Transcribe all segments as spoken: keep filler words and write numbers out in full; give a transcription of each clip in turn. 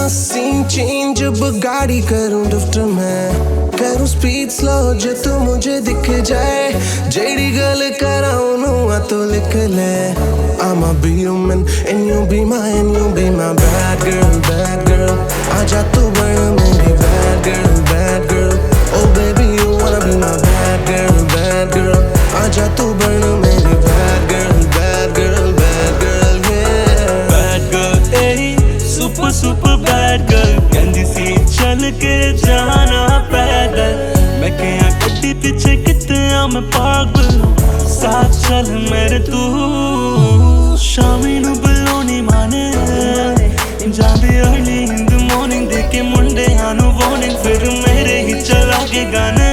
scene change जब गाड़ी करूं ड्रिफ्ट में करूं स्पीड स्लो जो तू मुझे दिख जाए जेडी गल कराऊं नुआ तो लिख ले I'ma be your man and you be my and you be my bad girl bad girl आजा तू बन मेरी bad girl bad girl oh baby you wanna be my bad girl bad girl आजा तू बन मेरी bad girl bad girl bad girl yeah bad girl hey super super bad girl कहंदी सी चल के जाना पैदल मैं क्या गड्डी पीछे कितना मैं पागल साथ चल मेरे तू शामी नु बलोनी माने जांदे अर्ली इन द मॉर्निंग देखे मुंडे आनु वार्निंग फिर मेरे ही चला के गाने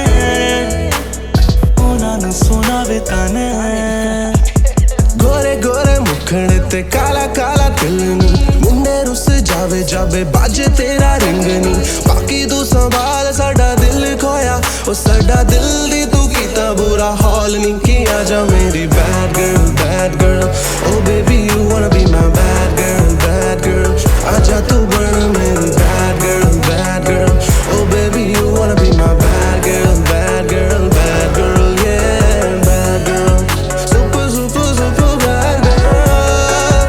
ओना नु सोना बेताने गोरे गोरे मुखड़े ते काला काला दिल नी मुंडे रुस जावे जावे बाजे तेरा रिंग नी बाकी तू संभाल साडा दिल खोया ओ साडा दिल दी तू कीता बुरा हाल नी किया जा मेरी bad girl bad girl oh baby you wanna be my bad girl bad girl आजा तू बन मेरी bad girl bad girl oh baby you wanna be my bad girl bad girl bad girl yeah bad girl super super super bad girl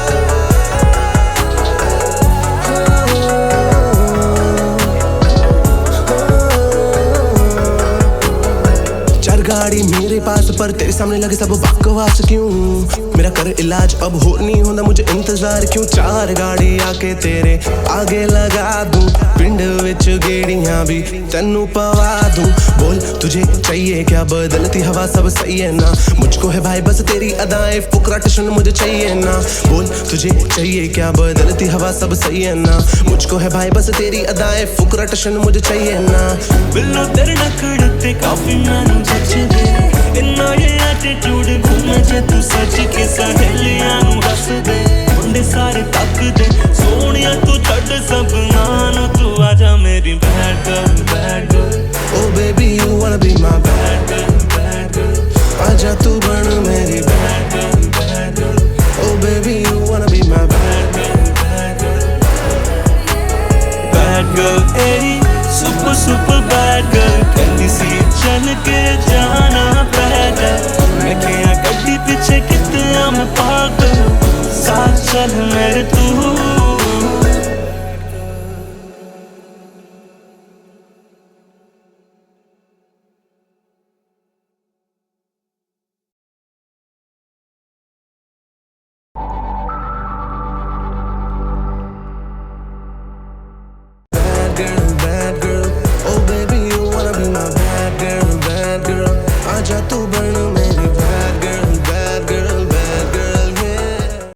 चार गाड़ी मेरे पास पर तेरे सामने लगे सब बकवास क्यों मेरा कर इलाज अब हो नहीं होना मुझे इंतजार क्यों चार गाड़ी आके तेरे आगे लगा दूं पिंड विच गेड़ियां भी तेनू पवा दूं बोल तुझे चाहिए क्या बदलती हवा सब सही है ना मुझको है भाई बस तेरी अदाएं फुकरा टशन मुझे चाहिए ना बोल तुझे चाहिए क्या बदलती हवा सब सही है ना मुझको है भाई बस तेरी अदाएं फुकरा टशन मुझे चाहिए ना बिल्लो तेरे नखड़ते काफी मैनू जचदे इन्ना ये एटीट्यूड घूमे जे तू सच के सहेलियां नू हस दे मुंडे सारे तक दे सोनिया तू छड़ सब नानू तू आजा मेरी bad girl bad girl oh baby you wanna be my bad girl bad girl आजा तू बन मेरी bad girl bad girl oh baby you wanna be my bad girl bad girl bad girl hey super super bad girl कहंदी सी चल के जाना पैदल मैं क्या गड्डी पीछे कितना मैं पागल साथ चल मेरे तू bad girl